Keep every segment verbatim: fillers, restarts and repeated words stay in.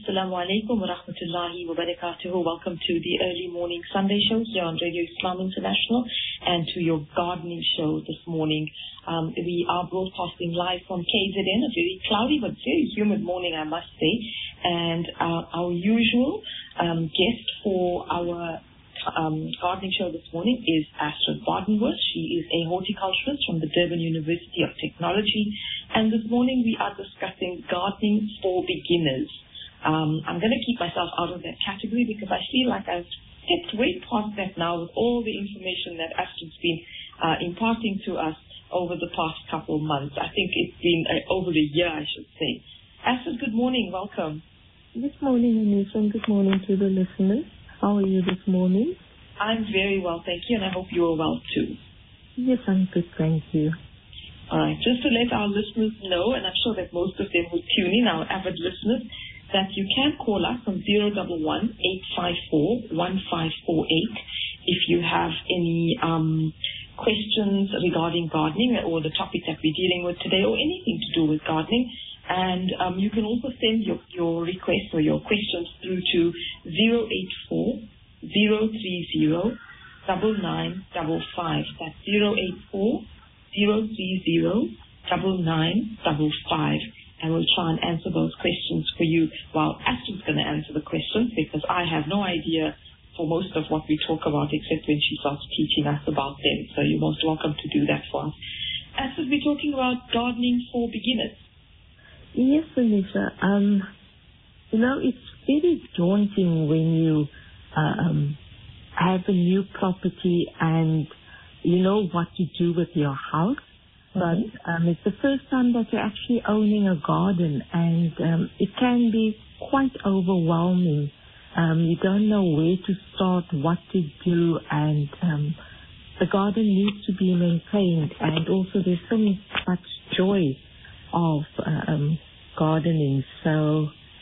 Assalamu alaikum wa rahmatullahi wa barakatuhu. Welcome to the early morning Sunday show here on Radio Islam International and to your gardening show this morning. Um, we are broadcasting live from K Z N, a very cloudy but very humid morning, I must say. And uh, our usual um, guest for our um, gardening show this morning is Astrid Badenworth. She is a horticulturist from the Durban University of Technology. And this morning we are discussing gardening for beginners. Um, I'm going to keep myself out of that category because I feel like I've stepped way past that now with all the information that Astrid's been uh, imparting to us over the past couple of months. I think it's been uh, over a year, I should say. Astrid, good morning. Welcome. Good morning, Anissa, and good morning to the listeners. How are you this morning? I'm very well, thank you, and I hope you are well too. Yes, I'm good, thank you. All right, just to let our listeners know, and I'm sure that most of them will tune in, our avid listeners, that you can call us on zero one one, eight five four, one five four eight if you have any um, questions regarding gardening or the topic that we're dealing with today or anything to do with gardening. And um, you can also send your, your requests or your questions through to zero eight four, zero three zero, nine nine five five. That's zero eight four, zero three zero, nine nine five five. And we'll try and answer those questions for you while Astrid's going to answer the questions because I have no idea for most of what we talk about except when she starts teaching us about them. So you're most welcome to do that for us. Astrid, we're talking about gardening for beginners. Yes, Anissa. Um, you know, it's very daunting when you uh, um, have a new property and you know what to do with your house. But um, it's the first time that you're actually owning a garden, and um, it can be quite overwhelming. Um, you don't know where to start, what to do, and um, the garden needs to be maintained. And also there's so much joy of um, gardening. So,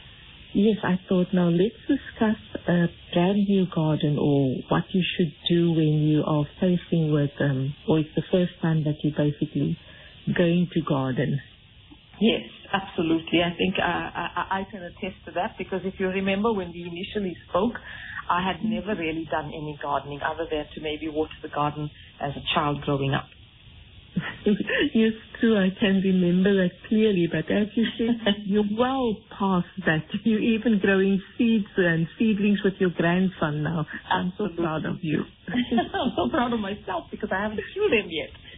yes, I thought, now let's discuss a brand new garden or what you should do when you are facing with, um, or it's the first time that you're basically going to garden. Yes, absolutely. I think uh, I, I can attest to that because if you remember when we initially spoke, I had never really done any gardening other than to maybe water the garden as a child growing up. Yes, true. I can remember that clearly. But as you said, you're well past that. You're even growing seeds and seedlings with your grandson now. I'm so proud of you. I'm so proud of myself because I haven't killed him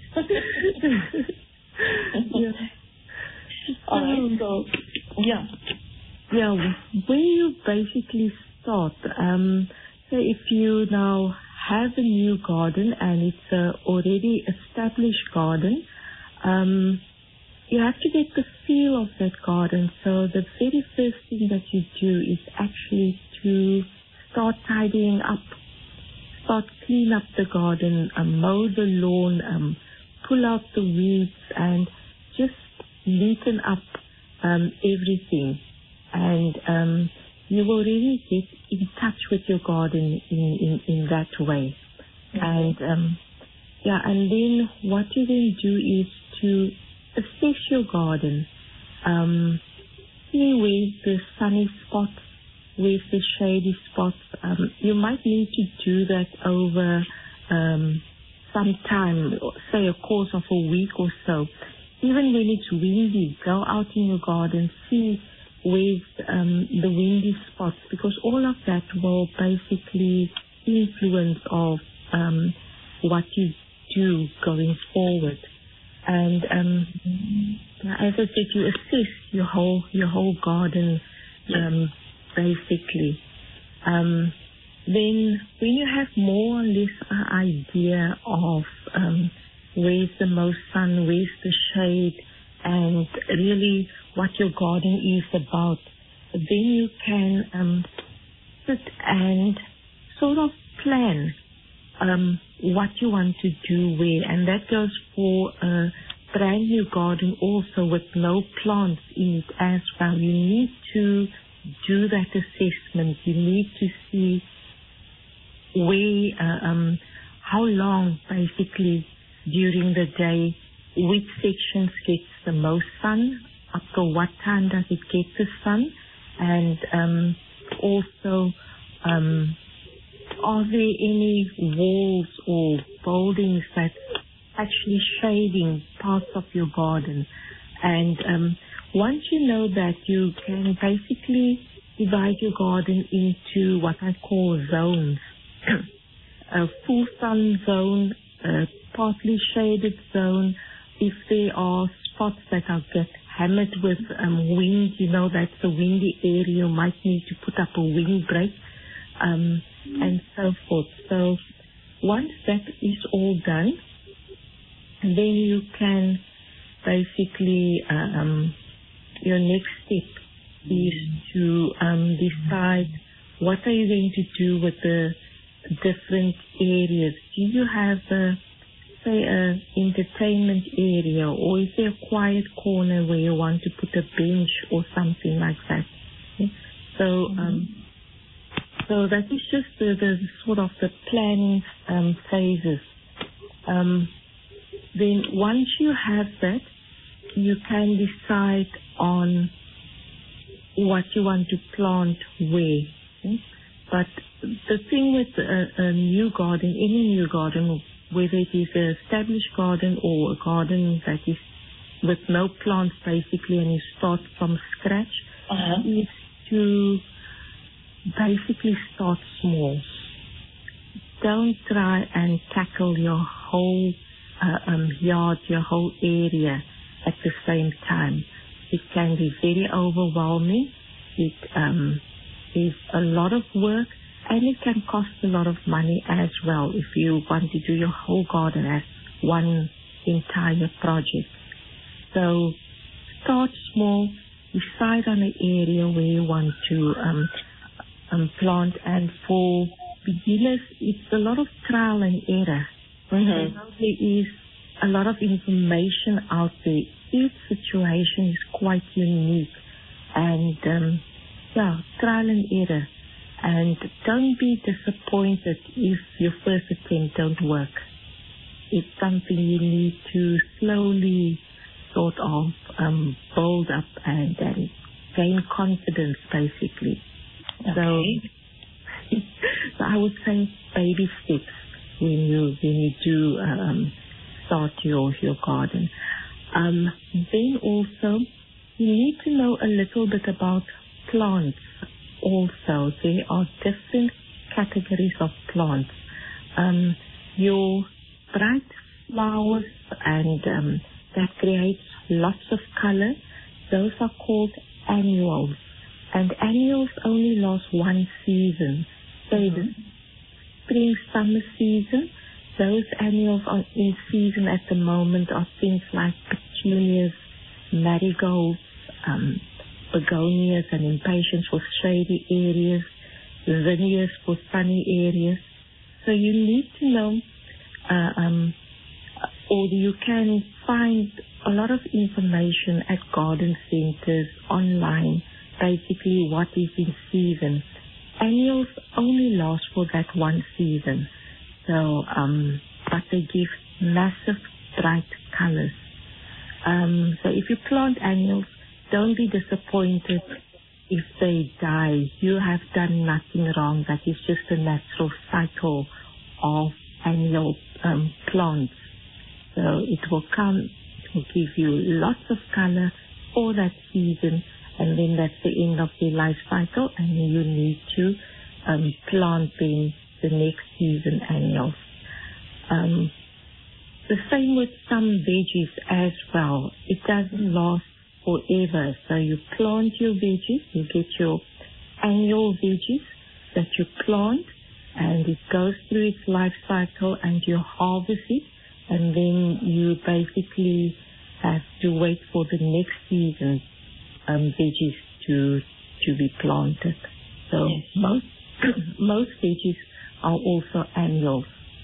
yet. Yeah. All right. So, yeah. Yeah. Where you basically start, um, so if you now have a new garden and it's a already established garden, um, you have to get the feel of that garden. So the very first thing that you do is actually to start tidying up, start clean up the garden, um, mow the lawn, um, pull out the weeds, and just neaten up um, everything. And um, you will really get in touch with your garden in, in, in that way. Mm-hmm. And um, yeah, and then what you then do is to assess your garden. Um, see where's the sunny spots, where's the shady spots. Um, you might need to do that over um, some time, say a course of a week or so. Even when it's windy, go out in your garden, see where's um, the windy spots, because all of that will basically influence of um, what you do going forward. And um, as I said, you assess your whole your whole garden, um, basically. Um, then, when you have more or less an idea of um, where's the most sun, where's the shade, and really what your garden is about, then you can um, sit and sort of plan um, what you want to do where. And that goes for a brand new garden also with no plants in it as well. You need to do that assessment. You need to see where, uh, um, how long basically during the day, which sections gets the most sun, up to what time does it get the sun, And um, also, um, are there any walls or buildings that actually shading parts of your garden? And um, once you know that, you can basically divide your garden into what I call zones. A full sun zone, a partly shaded zone. If there are spots that are get hammered with um, wind, you know that's a windy area, you might need to put up a windbreak, um, and so forth. So once that is all done, then you can basically, uh, um, your next step is to um, decide what are you going to do with the different areas. Do you have, a, say, a entertainment area, or is there a quiet corner where you want to put a bench or something like that? Okay? So, mm-hmm. um, so that is just the, the sort of the planning um, phases. Um, then once you have that, you can decide on what you want to plant where. Okay? But the thing with a, a new garden, any new garden, whether it is an established garden or a garden that is with no plants basically and you start from scratch, uh-huh. is to basically start small. Don't try and tackle your whole uh, um, yard, your whole area at the same time. It can be very overwhelming. It um, is a lot of work, and it can cost a lot of money as well if you want to do your whole garden as one entire project. So start small, decide on an area where you want to um, um, plant, and for beginners, it's a lot of trial and error. Mm-hmm. So there is a lot of information out there. Each situation is quite unique, and um, yeah, trial and error. And don't be disappointed if your first attempt don't work. It's something you need to slowly sort of um, build up and, and gain confidence, basically. Okay. So, so I would say baby steps when you when you do um, start your your garden. Um, then also you need to know a little bit about plants. Also, there are different categories of plants. Um, your bright flowers and um, that creates lots of color, those are called annuals. And annuals only last one season. So mm-hmm. the spring, summer season, those annuals are in season at the moment are things like petunias, marigolds, um, begonias and impatiens for shady areas, zinnias for sunny areas. So you need to know, uh, um, or you can find a lot of information at garden centers online, basically what is in season. Annuals only last for that one season. So, um, but they give massive bright colors. Um, so if you plant annuals, don't be disappointed if they die. You have done nothing wrong. That is just a natural cycle of annual um, plants. So it will come, it will give you lots of color for that season, and then that's the end of their life cycle, and then you need to um, plant them the next season annuals. Um, the same with some veggies as well. It doesn't last forever. So you plant your veggies, you get your annual veggies that you plant, and it goes through its life cycle, and you harvest it, and then you basically have to wait for the next season um, veggies to to be planted. So yes. most most veggies are also annuals.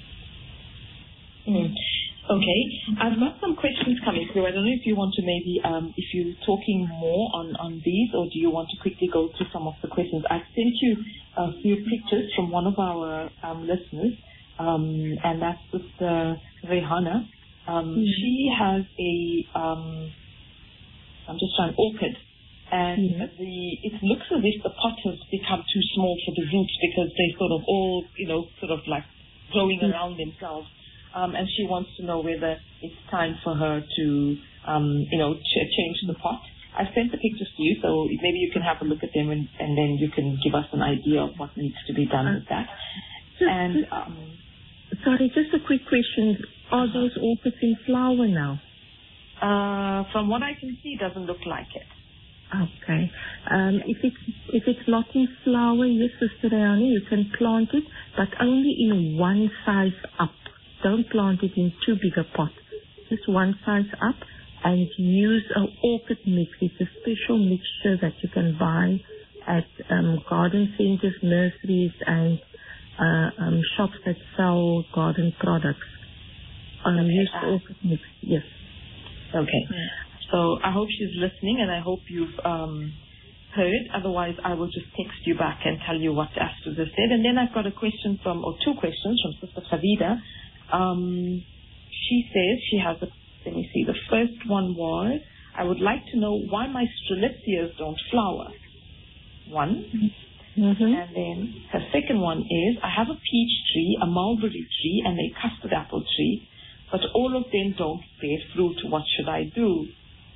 Mm. Okay, I've got some questions coming through. I don't know if you want to maybe, um, if you're talking more on, on these, or do you want to quickly go through some of the questions? I've sent you a few pictures from one of our um, listeners, um, and that's with uh, Rehana. Um, mm-hmm. She has a, um, I'm just trying, orchid, And mm-hmm. the it looks as if the pot has become too small for the roots because they're sort of all, you know, sort of like growing mm-hmm. around themselves. Um, and she wants to know whether it's time for her to, um, you know, ch- change the pot. I sent the pictures to you, so maybe you can have a look at them and, and then you can give us an idea of what needs to be done uh, with that. Just, and um, sorry, just a quick question. Are those orchids in flower now? Uh, from what I can see, it doesn't look like it. Okay. Um, if it's if it's not in flower, yes, Sister Rayhana, you can plant it, but only in one size up. Don't plant it in too big a pot. Just one size up, and use an orchid mix. It's a special mixture that you can buy at um, garden centers, nurseries, and uh, um, shops that sell garden products. Um, okay. Use the orchid mix. Yes. Okay. Yeah. So I hope she's listening, and I hope you've um, heard. Otherwise, I will just text you back and tell you what Astrid has said. And then I've got a question from, or two questions from Sister Farida. Um, she says she has a, let me see, the first one was, I would like to know why my strelitzias don't flower. One. Mm-hmm. And then her second one is, I have a peach tree, a mulberry tree, and a custard apple tree, but all of them don't bear fruit. What should I do?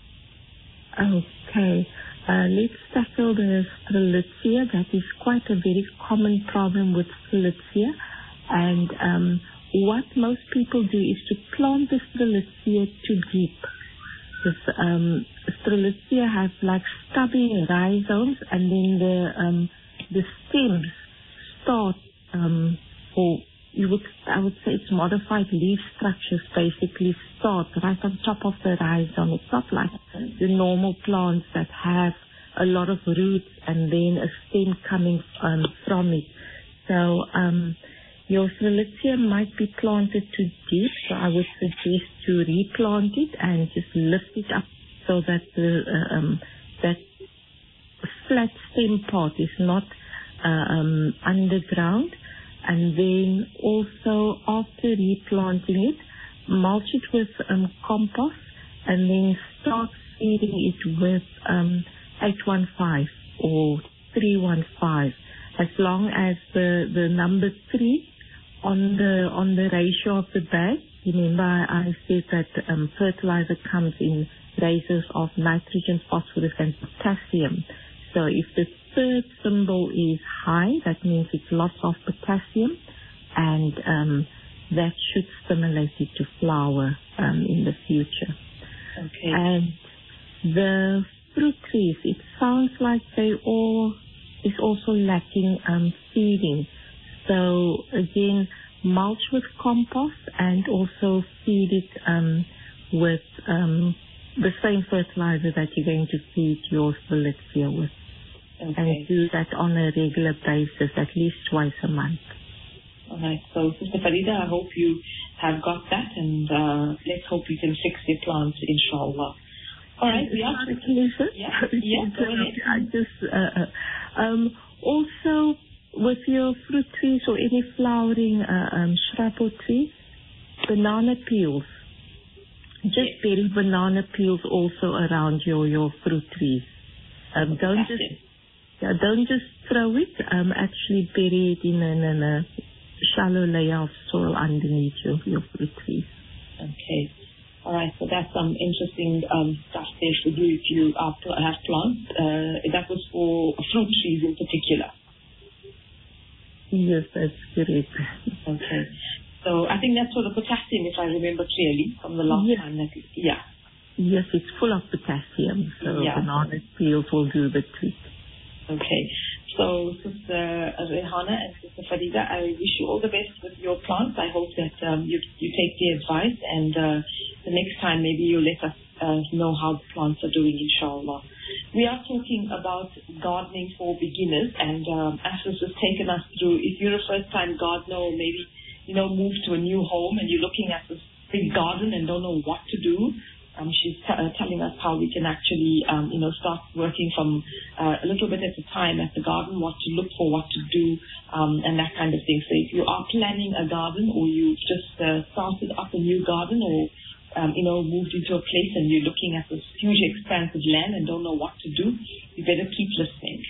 Okay, uh, let's tackle the strelitzia. That is quite a very common problem with strelitzia. And um, what most people do is to plant the strelitzia too deep. This um, strelitzia has like stubby rhizomes, and then the um, the stems start, um, or you would I would say it's modified leaf structures basically start right on top of the rhizome. It's not like the normal plants that have a lot of roots and then a stem coming um, from it. So um, your strelitzia might be planted too deep, so I would suggest to replant it and just lift it up so that the uh, um, that flat stem part is not uh, um, underground. And then also after replanting it, mulch it with um, compost and then start feeding it with um, eight one five or three one five. As long as the, the number three on the on the ratio of the bag. Remember I said that um, fertilizer comes in ratios of nitrogen, phosphorus and potassium. So if the third symbol is high, that means it's lots of potassium, and um, that should stimulate it to flower um, in the future. Okay. And the fruit trees, it sounds like they all is also lacking um, feeding. So again, mulch with compost and also feed it um, with um, the same fertilizer that you're going to feed your strelitzia with. Okay. And do that on a regular basis, at least twice a month. All right. So, Sister Farida, I hope you have got that, and uh, let's hope you can fix your plants, inshallah. All right. We are Lisa, yeah, yeah, go ahead. I just uh, um, also with your fruit trees or any flowering uh, um, shrub or trees, banana peels. Just yes. bury banana peels also around your your fruit trees. Um, don't just. Yeah, don't just throw it. Um, actually bury it in, in, in a shallow layer of soil underneath your, your fruit trees. Okay. All right. So that's some interesting um, stuff there to do if you are, have plants. Uh, that was for fruit trees in particular. Yes, that's correct. Okay. So I think that's for the potassium, if I remember clearly from the last yes. time. That, yeah. Yes, it's full of potassium. So yeah. banana peels will do the trick. Okay. So, Sister Rayhana and Sister Farida, I wish you all the best with your plants. I hope that um, you you take the advice, and uh, the next time maybe you let us uh, know how the plants are doing, inshallah. We are talking about gardening for beginners, and um, Astrid has taken us through, if you're a first-time gardener or maybe, you know, moved to a new home and you're looking at this big garden and don't know what to do, Um, she's t- uh, telling us how we can actually, um, you know, start working from uh, a little bit at a time at the garden, what to look for, what to do, um, and that kind of thing. So if you are planning a garden or you've just uh, started up a new garden or um, you know, moved into a place and you're looking at this huge expanse of land and don't know what to do, you better keep listening.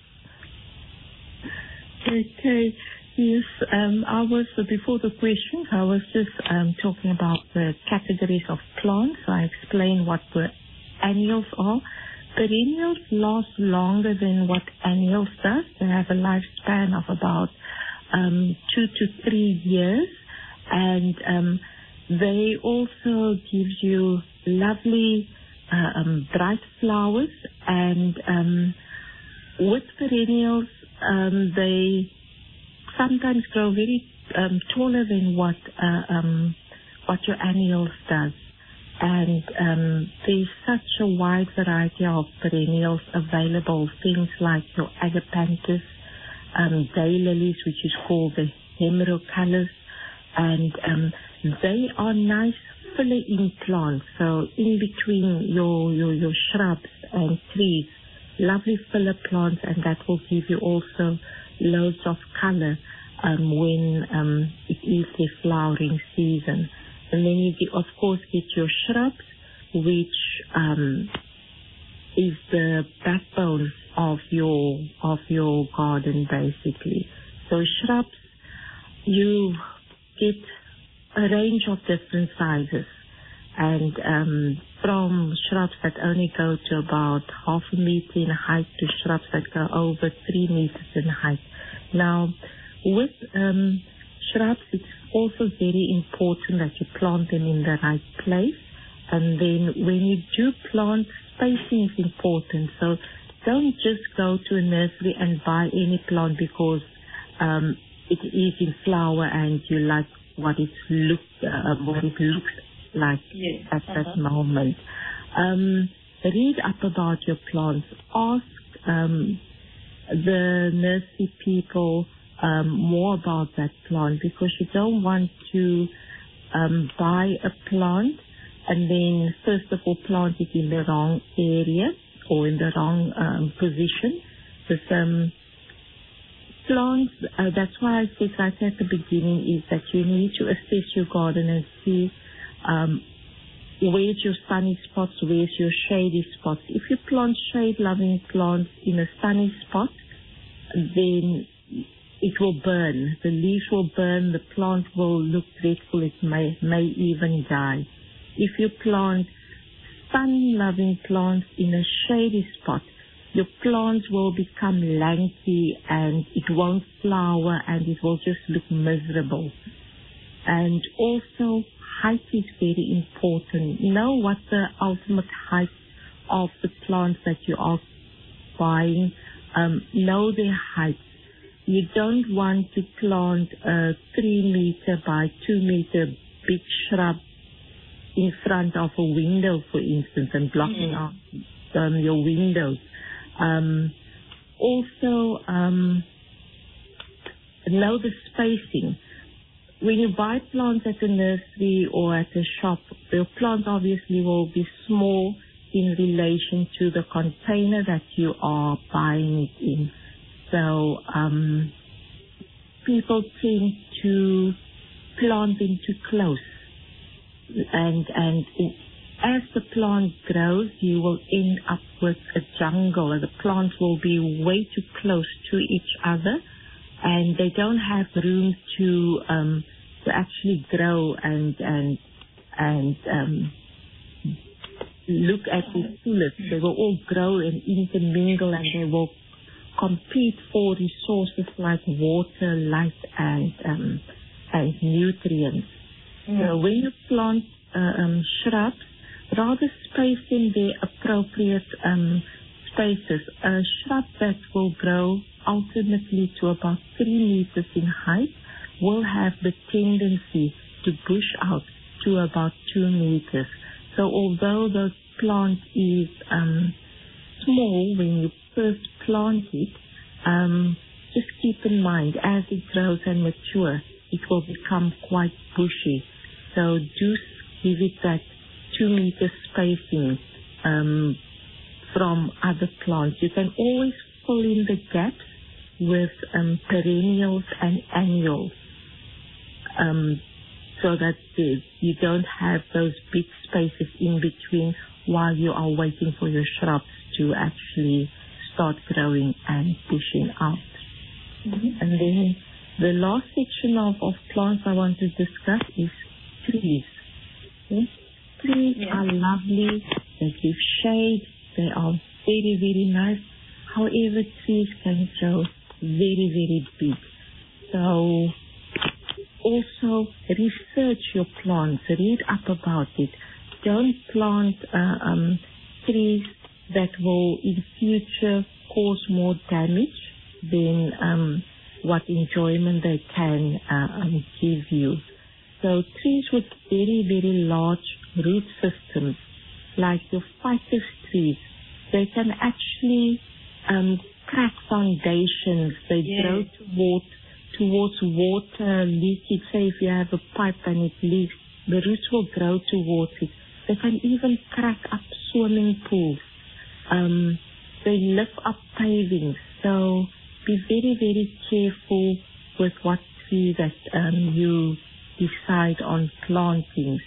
Okay. Yes, um, I was, before the questions, I was just um, talking about the categories of plants. I explained what the annuals are. Perennials last longer than what annuals does. They have a lifespan of about um, two to three years. And um, they also give you lovely uh, um, bright flowers. And um, with perennials, um, they sometimes grow very um, taller than what uh, um, what your annuals does. And um, there's such a wide variety of perennials available, things like your agapanthus, um, daylilies, which is called the hemerocallis, and um, they are nice filler-in plants. So in between your, your, your shrubs and trees, lovely filler plants, and that will give you also loads of color um, when um, it is the flowering season. And then you, get, of course, get your shrubs, which um, is the backbone of your of your garden, basically. So shrubs, you get a range of different sizes, and um, from shrubs that only go to about half a meter in height to shrubs that go over three meters in height. Now, with um, shrubs, it's also very important that you plant them in the right place. And then when you do plant, spacing is important. So don't just go to a nursery and buy any plant because um, it is in flower and you like what it look uh, what it looks like yes. at uh-huh. that moment. Um, read up about your plants. Ask um, the nursery people Um, more about that plant, because you don't want to um, buy a plant and then first of all plant it in the wrong area or in the wrong um, position. Because um, plants, uh, that's why I said right at the beginning, is that you need to assess your garden and see um, where's your sunny spots, where's your shady spots. If you plant shade-loving plants in a sunny spot, then it will burn. The leaves will burn. The plant will look dreadful. It may, may even die. If you plant sun-loving plants in a shady spot, your plants will become lanky and it won't flower and it will just look miserable. And also, height is very important. Know what the ultimate height of the plants that you are buying. Um, know their height. You don't want to plant a three meter by two meter big shrub in front of a window, for instance, and blocking out um, your windows. Um, also, um, know the spacing. When you buy plants at a nursery or at a shop, your plants obviously will be small in relation to the container that you are buying it in. So um, people tend to plant them too close, and and it, as the plant grows, you will end up with a jungle. The plants will be way too close to each other, and they don't have room to um, to actually grow and and and um, look at the tulips. They will all grow and intermingle, and they will compete for resources like water, light, and um, and nutrients. Mm. So when you plant uh, um, shrubs, rather space in their appropriate um, spaces. A shrub that will grow ultimately to about three meters in height will have the tendency to bush out to about two meters. So although the plant is um, small when you first plant it, um, just keep in mind as it grows and matures, it will become quite bushy. So do give it that two meter spacing um, from other plants. You can always fill in the gaps with um, perennials and annuals. Um, so that the, you don't have those big spaces in between while you are waiting for your shrubs to actually start growing and pushing out. Mm-hmm. And then the last section of, of plants I want to discuss is trees. Yes? Trees yeah. are lovely, they give shade, they are very, very nice. However, trees can grow very, very big. So also research your plants, read up about it. Don't plant uh, um, trees that will in future cause more damage than um, what enjoyment they can uh, um, give you. So trees with very, very large root systems, like your ficus trees, they can actually um, crack foundations. They yes. grow towards, towards water leakage. Say if you have a pipe and it leaks, the roots will grow towards it. They can even crack up swimming pools. Um, they lift up pavings. So be very, very careful with what tree that um, you decide on planting.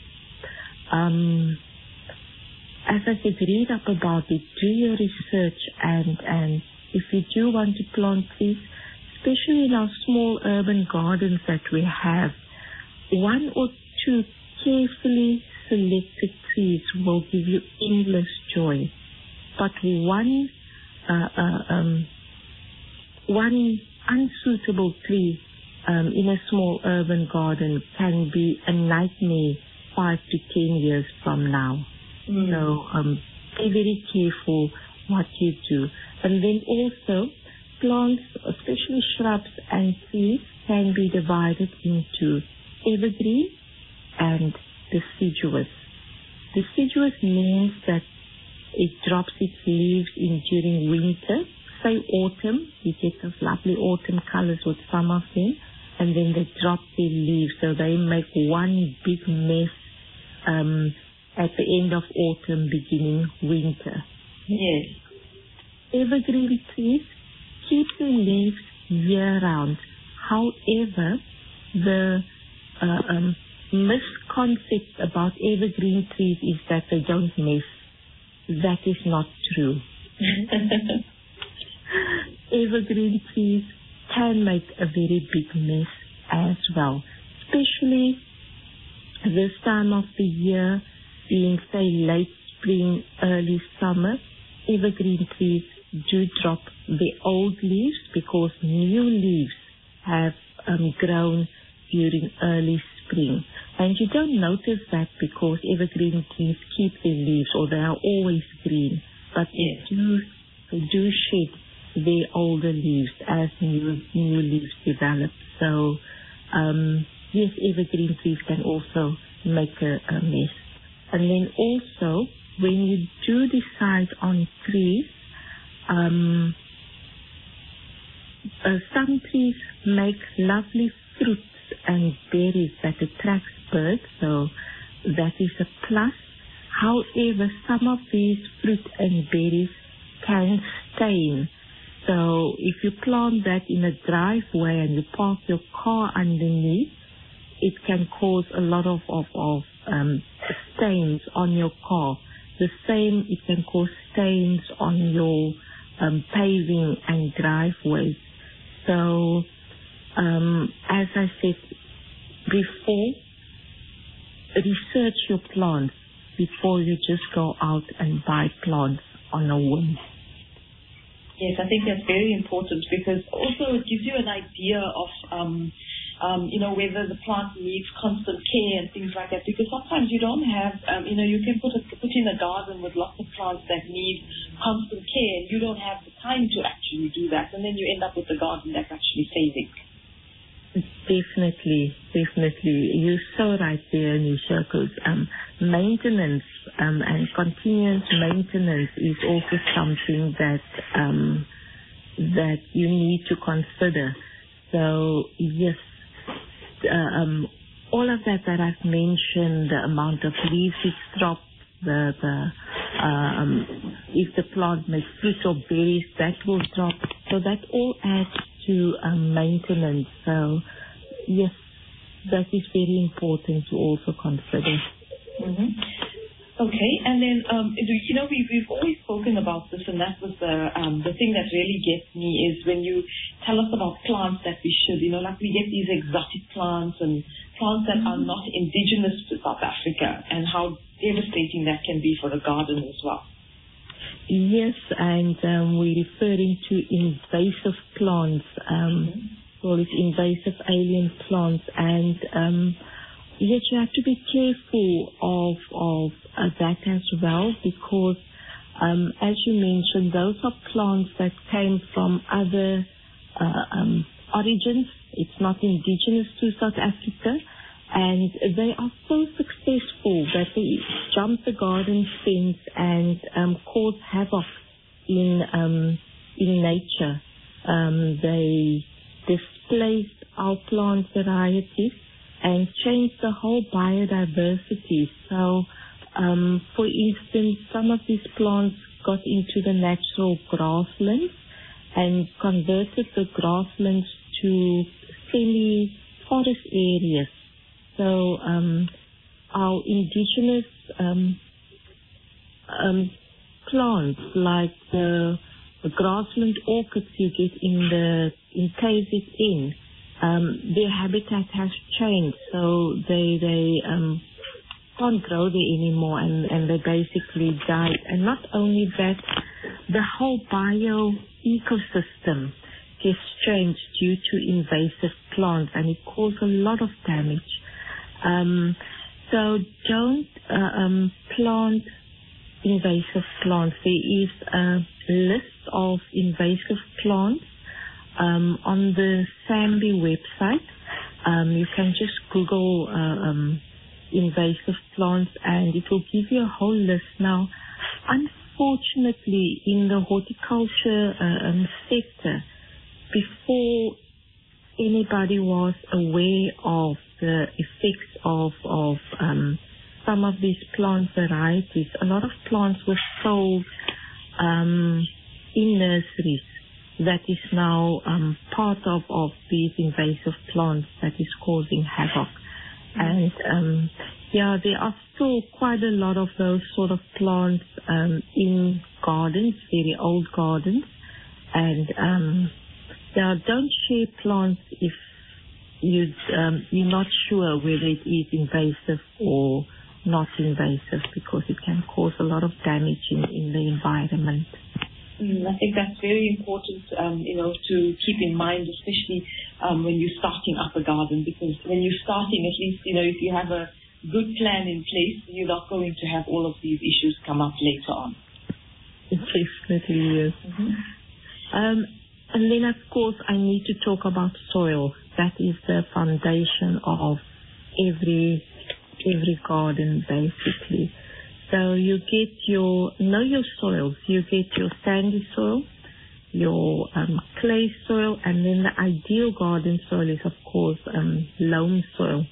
Um, as I said, read up about it, do your research, and, and if you do want to plant trees, especially in our small urban gardens that we have, one or two carefully selected trees will give you endless joy. But one uh, uh, um, one unsuitable tree um, in a small urban garden can be a nightmare five to ten years from now. Mm. So um, be very careful what you do. And then also, plants, especially shrubs and trees, can be divided into evergreen and deciduous. Deciduous means that it drops its leaves in during winter. Say autumn, you get those lovely autumn colors with some of them, and then they drop their leaves, so they make one big mess um, at the end of autumn, beginning winter. Yes. Evergreen trees keep their leaves year-round. However, the uh, um, misconcept about evergreen trees is that they don't mess. That is not true. Evergreen trees can make a very big mess as well, especially this time of the year, being say late spring, early summer. Evergreen trees do drop the old leaves because new leaves have um, grown during early spring. And you don't notice that because evergreen trees keep their leaves, or they are always green, but yes. they do they do shed their older leaves as new new leaves develop. So um, yes, evergreen trees can also make a, a mess. And then also, when you do decide on trees, um, uh, some trees make lovely fruits and berries that attracts birds, so that is a plus. However, some of these fruit and berries can stain. So if you plant that in a driveway and you park your car underneath, it can cause a lot of, of, of um, stains on your car. The same, it can cause stains on your um, paving and driveways. So, um, as I said before, research your plants before you just go out and buy plants on a whim. Yes, I think that's very important because also it gives you an idea of, um, um, you know, whether the plant needs constant care and things like that. Because sometimes you don't have, um, you know, you can put a, put in a garden with lots of plants that need constant care, and you don't have the time to actually do that, and then you end up with a garden that's actually failing. Definitely, definitely. You're so right there, Nisha, because um, maintenance um, and continuous maintenance is also something that um, that you need to consider. So, yes, uh, um, all of that that I've mentioned, the amount of leaves it drops, the, the um, if the plant makes fruit or berries, that will drop. So that all adds to um, maintenance. So, yes, that is very important to also consider. Mm-hmm. Okay, and then, um, you know, we, we've always spoken about this, and that was the, um, the thing that really gets me is when you tell us about plants that we should, you know, like we get these exotic plants and plants that are not indigenous to South Africa, and how devastating that can be for a garden as well. Yes, and um, we're referring to invasive plants, um, mm-hmm. well, it's invasive alien plants, and um, yet you have to be careful of of uh, that as well, because um, as you mentioned, those are plants that came from other uh, um, origins. It's not indigenous to South Africa, and they are so successful that they jump the garden fence and um, cause havoc in um, in nature. Um, they displace our plant varieties and change the whole biodiversity. So, um, for instance, some of these plants got into the natural grasslands and converted the grasslands to semi-forest areas. So, um, our indigenous um, um, plants, like the, the grassland orchids you get in the in K Z N, Um, their habitat has changed, so they they um, can't grow there anymore, and, and they basically died. And not only that, the whole bio ecosystem gets changed due to invasive plants, and it causes a lot of damage. Um, so don't uh, um, plant invasive plants. There is a list of invasive plants Um, on the SAMBI website. Um, you can just Google uh, um, invasive plants, and it will give you a whole list. Now, unfortunately, in the horticulture uh, um, sector, before anybody was aware of the effects of, of um, some of these plant varieties, a lot of plants were sold um, in nurseries. That is now um, part of, of these invasive plants that is causing havoc. And um, yeah, there are still quite a lot of those sort of plants um, in gardens, very old gardens. And um, yeah, don't share plants if you, um, you're not sure whether it is invasive or not invasive, because it can cause a lot of damage in, in the environment. Mm, I think that's very important, um, you know, to keep in mind, especially um, when you're starting up a garden, because when you're starting, at least, you know, if you have a good plan in place, you're not going to have all of these issues come up later on. Definitely, yes. Mm-hmm. Um, and then, of course, I need to talk about soil. That is the foundation of every every garden, basically. So you get your, know your soils. You get your sandy soil, your um, clay soil, and then the ideal garden soil is, of course, um, loam soil.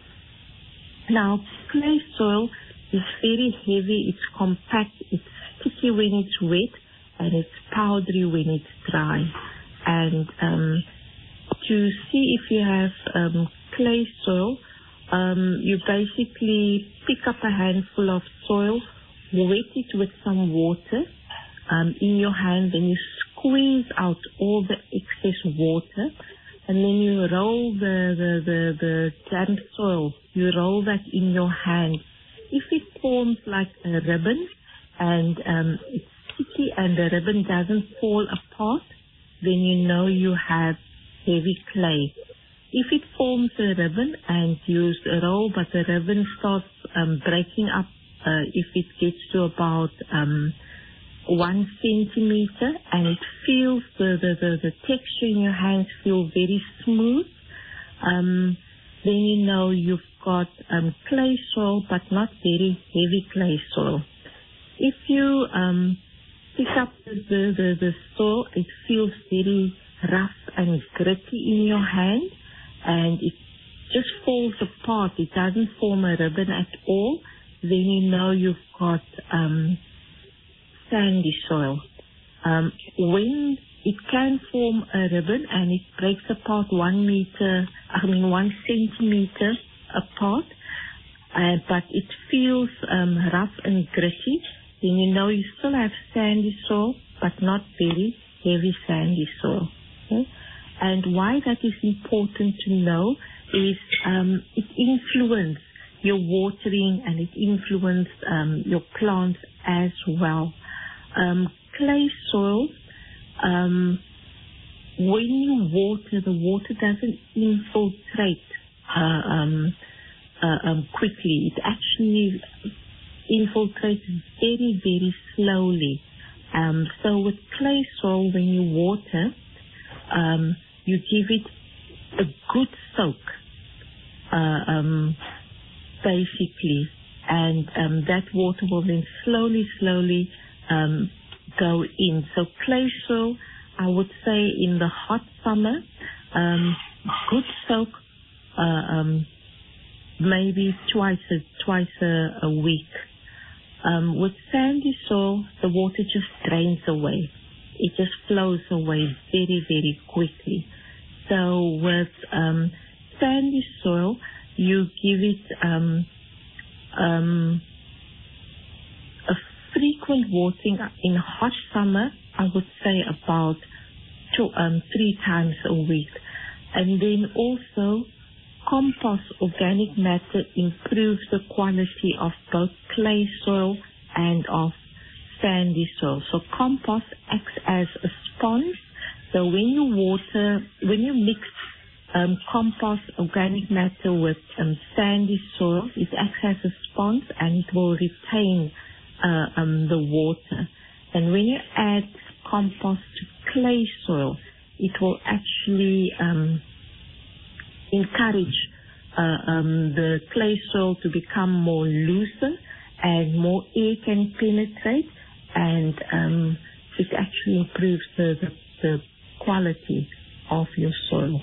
Now, clay soil is very heavy, it's compact, it's sticky when it's wet, and it's powdery when it's dry. And um, to see if you have um, clay soil, um, you basically pick up a handful of soil, wet it with some water um, in your hand, then you squeeze out all the excess water, and then you roll the, the, the, the damp soil, you roll that in your hand. If it forms like a ribbon and um, it's sticky and the ribbon doesn't fall apart, then you know you have heavy clay. If it forms a ribbon and you roll but the ribbon starts um, breaking up, Uh, if it gets to about um, one centimeter and it feels, the, the, the, the texture in your hands feel very smooth, um, then you know you've got um, clay soil, but not very heavy clay soil. If you um, pick up the, the, the soil, it feels very rough and gritty in your hand, and it just falls apart. It doesn't form a ribbon at all. Then you know you've got um, sandy soil. Um, when it can form a ribbon and it breaks apart one meter, I mean one centimeter apart, uh, but it feels um, rough and gritty, then you know you still have sandy soil, but not very heavy sandy soil. Okay? And why that is important to know is um, it influences your watering and it influences um, your plants as well. Um, clay soil, um, when you water, the water doesn't infiltrate uh, um, uh, um, quickly. It actually infiltrates very, very slowly. Um, so with clay soil, when you water, um, you give it a good soak, uh, um, basically, and um, that water will then slowly, slowly um, go in. So clay soil, I would say in the hot summer, um, good soak, uh, um, maybe twice a, twice a, a week. Um, with sandy soil, the water just drains away. It just flows away very, very quickly. So with um, sandy soil, you give it um, um, a frequent watering. In hot summer, I would say about two, um, three times a week. And then also, compost, organic matter, improves the quality of both clay soil and of sandy soil. So compost acts as a sponge. So when you water, when you mix um, compost, organic matter with um, sandy soil, it acts as a sponge and it will retain uh, um, the water. And when you add compost to clay soil, it will actually um, encourage uh, um, the clay soil to become more looser and more air can penetrate, and um, it actually improves the, the, the quality of your soil.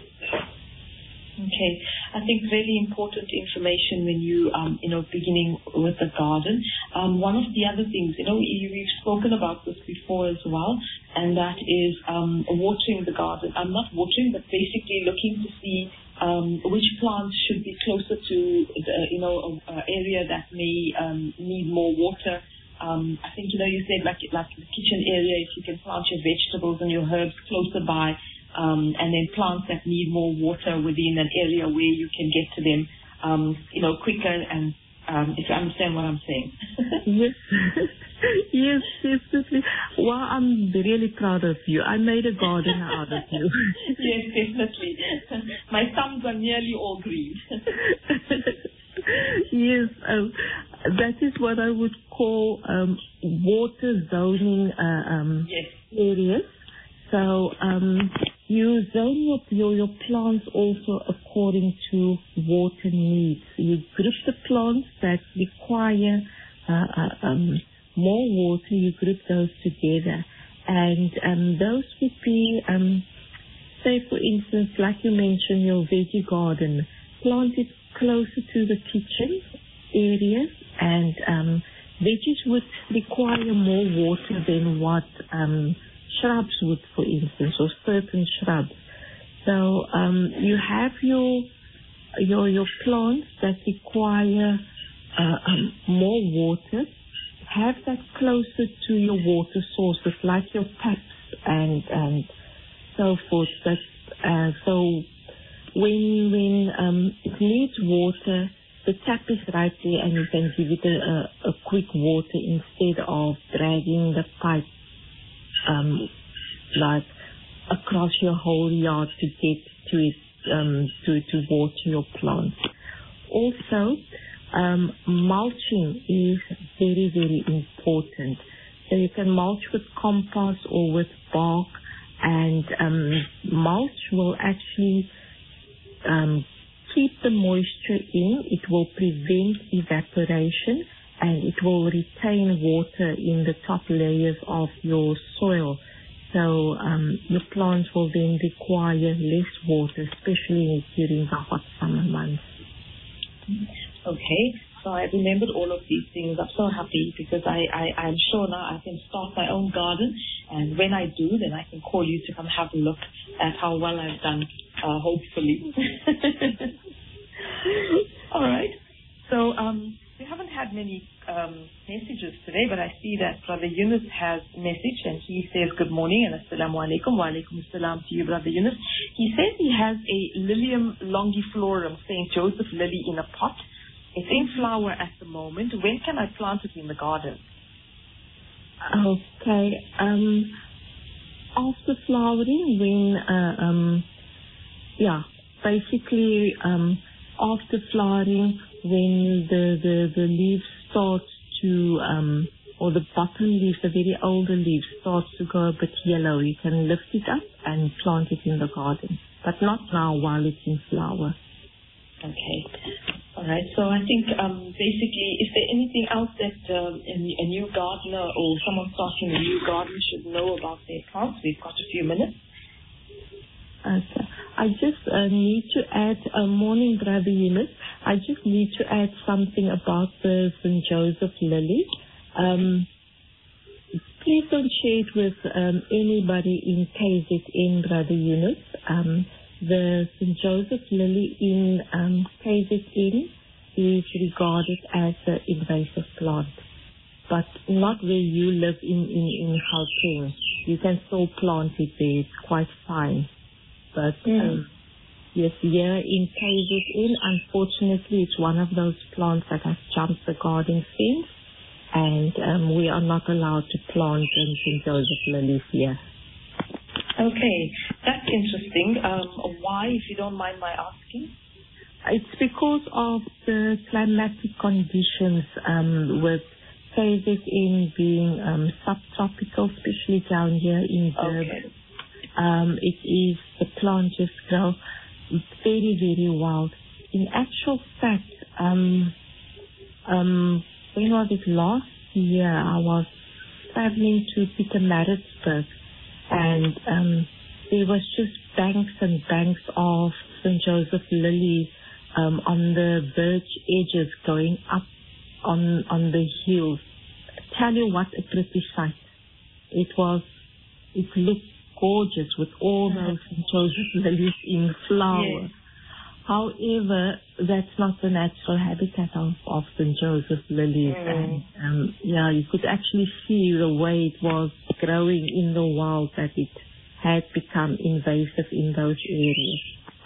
Okay, I think really important information when you, um, you know, beginning with the garden. Um, one of the other things, you know, we, we've spoken about this before as well, and that is um, watering the garden. I'm not watering, but basically looking to see um, which plants should be closer to, the, you know, an area that may um, need more water. Um, I think, you know, you said like like the kitchen area, if you can plant your vegetables and your herbs closer by. Um, and then plants that need more water within an area where you can get to them, um, you know, quicker, and um, if you understand what I'm saying. Yes, yes, definitely. Well, I'm really proud of you. I made a garden out of you. Yes, definitely. My thumbs are nearly all green. Yes, um, that is what I would call um, water zoning uh, um, yes. areas. So um, you zone your, your, your plants also according to water needs. You group the plants that require uh, uh, um, more water, you group those together. And um, those would be, um, say for instance, like you mentioned, your veggie garden. Plant it closer to the kitchen areas, and um, veggies would require more water than what um, shrubs would, for instance, or certain shrubs. So um, you have your your your plants that require uh, um, more water. Have that closer to your water sources, like your taps and and so forth. But uh, so when when um, it needs water, the tap is right there, and you can give it a, a, a quick water instead of dragging the pipe Um, like across your whole yard to get to it, um, to, to water your plants. Also, um, mulching is very, very important. So you can mulch with compost or with bark, and um, mulch will actually um, keep the moisture in. It will prevent evaporation, and it will retain water in the top layers of your soil. So um, your plants will then require less water, especially during the hot summer months. Okay, so I remembered all of these things. I'm so happy because I, I, I'm sure now I can start my own garden, and when I do, then I can call you to come have a look at how well I've done, uh, hopefully. All right. So um, we haven't had many um, messages today, but I see that Brother Yunus has a message, and he says, good morning, and assalamu alaikum, wa alaikum assalam to you, Brother Yunus. He says he has a Lilium longiflorum, Saint Joseph lily in a pot. It's in flower at the moment. When can I plant it in the garden? Okay. Um, after flowering, when, uh, um, yeah, basically um, after flowering, when the, the, the leaves start to, um, or the bottom leaves, the very older leaves, starts to go a bit yellow, you can lift it up and plant it in the garden. But not now while it's in flower. Okay. All right. So I think um, basically, is there anything else that um, a, a new gardener or someone starting a new garden should know about their plants? We've got a few minutes. Okay. I just uh, need to add, uh, morning, Brother Yunus, I just need to add something about the Saint Joseph lily. Um, please don't share it with um, anybody in K Z N, Brother Yunus. Um, the Saint Joseph lily in um, K Z N is regarded as an invasive plant, but not where you live in, in, in Gauteng. You can still plant it there, it's quite fine. But mm. um, yes, here in K Z N, unfortunately, it's one of those plants that has jumped the garden fence, and um, we are not allowed to plant Saint Joseph lilies here. Okay, that's interesting. Um, why, if you don't mind my asking? It's because of the climatic conditions um, with K Z N being um, subtropical, especially down here in Durban. Okay. Um, it is, the plant just grows very, very wild. In actual fact, um, um, when was it last year? I was traveling to Pietermaritzburg, and um, there was just banks and banks of Saint Joseph lily um, on the verge edges going up on on the hills. Tell you what a pretty sight. It was, it looked gorgeous with all those Saint Joseph lilies in flower. Yes. However, that's not the natural habitat of, of Saint Joseph lilies. Mm. And um, yeah, you could actually see the way it was growing in the wild, that it had become invasive in those areas.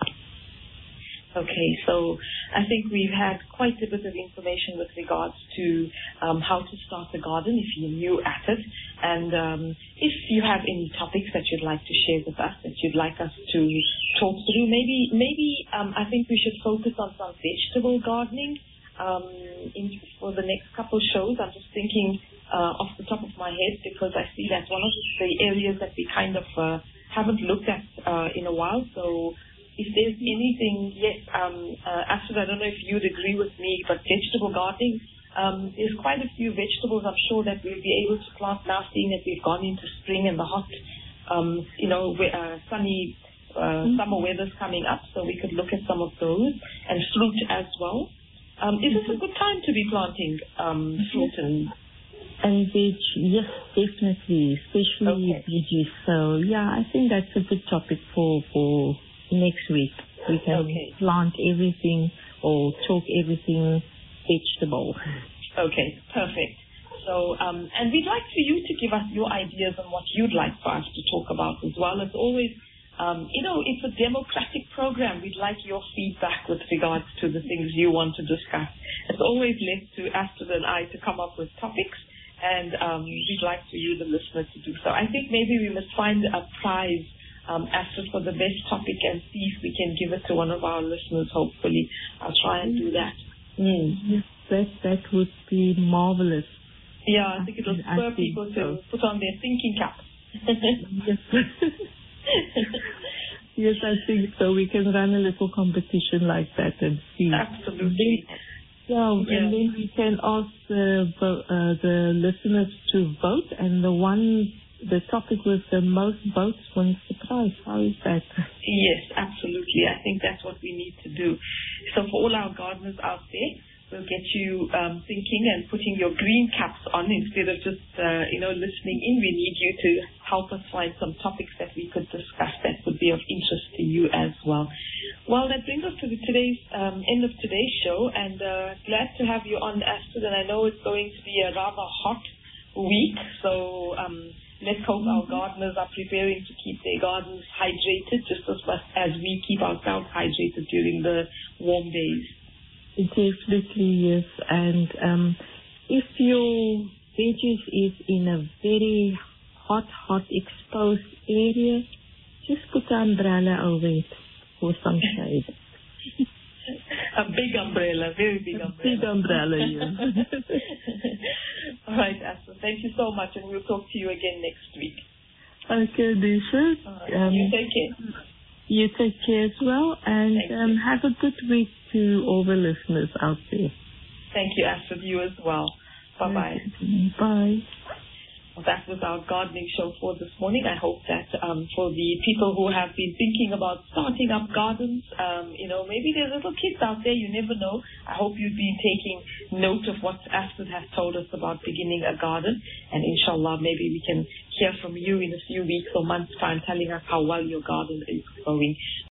Okay, so I think we've had quite a bit of information with regards to um, how to start a garden if you're new at it. And um, if you have any topics that you'd like to share with us, that you'd like us to talk through, maybe maybe um, I think we should focus on some vegetable gardening um, in, for the next couple shows. I'm just thinking uh, off the top of my head, because I see that's one of the areas that we kind of uh, haven't looked at uh, in a while. So if there's anything, yes, um, uh, Astrid, I don't know if you'd agree with me, but vegetable gardening, um, there's quite a few vegetables I'm sure that we'll be able to plant now, seeing that we've gone into spring and the hot, um, you know, uh, sunny uh, mm-hmm. summer weather's coming up, so we could look at some of those, and fruit as well. Um, is this a good time to be planting um, fruit and... And veg, yes, definitely, especially okay. veggies. So, yeah, I think that's a good topic for... for next week. We can okay. plant everything or talk everything vegetable. Okay, perfect. So, um, and we'd like for you to give us your ideas on what you'd like for us to talk about as well. As always, um, you know, it's a democratic program. We'd like your feedback with regards to the things you want to discuss. It's always left to Astrid and I to come up with topics, and um, we'd like for you, the listener, to do so. I think maybe we must find a prize Um, Astrid, for the best topic, and see if we can give it to one of our listeners, hopefully. I'll try and do that. Mm. Yes, that, that would be marvelous. Yeah, I think it will spur people so. to put on their thinking caps. Yes. Yes, I think so. We can run a little competition like that and see. Absolutely. Yeah, yeah. And then we can ask the, uh, the listeners to vote, and the one... the topic with the most votes wins the prize. How is that? Yes, absolutely. I think that's what we need to do. So for all our gardeners out there, we'll get you um, thinking and putting your green caps on instead of just, uh, you know, listening in. We need you to help us find some topics that we could discuss that would be of interest to you as well. Well, that brings us to the today's um, end of today's show, and uh, glad to have you on, Astrid. And I know it's going to be a rather hot week, so um, let's hope our gardeners are preparing to keep their gardens hydrated just as much as we keep ourselves hydrated during the warm days. Definitely, yes. And um, if your veggies is in a very hot, hot, exposed area, just put an umbrella over it for some shade. A big umbrella, very big umbrella. Big umbrella, yes. All right, Astrid, thank you so much, and we'll talk to you again next week. Okay, Disha. Right. Um, you take care. You take care as well, and um, have a good week to all the listeners out there. Thank you, Astrid. You as well. Bye-bye. Bye. Well, that was our gardening show for this morning. I hope that um, for the people who have been thinking about starting up gardens, um, you know, maybe there's little kids out there, you never know. I hope you've been taking note of what Astrid has told us about beginning a garden. And inshallah, maybe we can hear from you in a few weeks or months' time telling us how well your garden is going.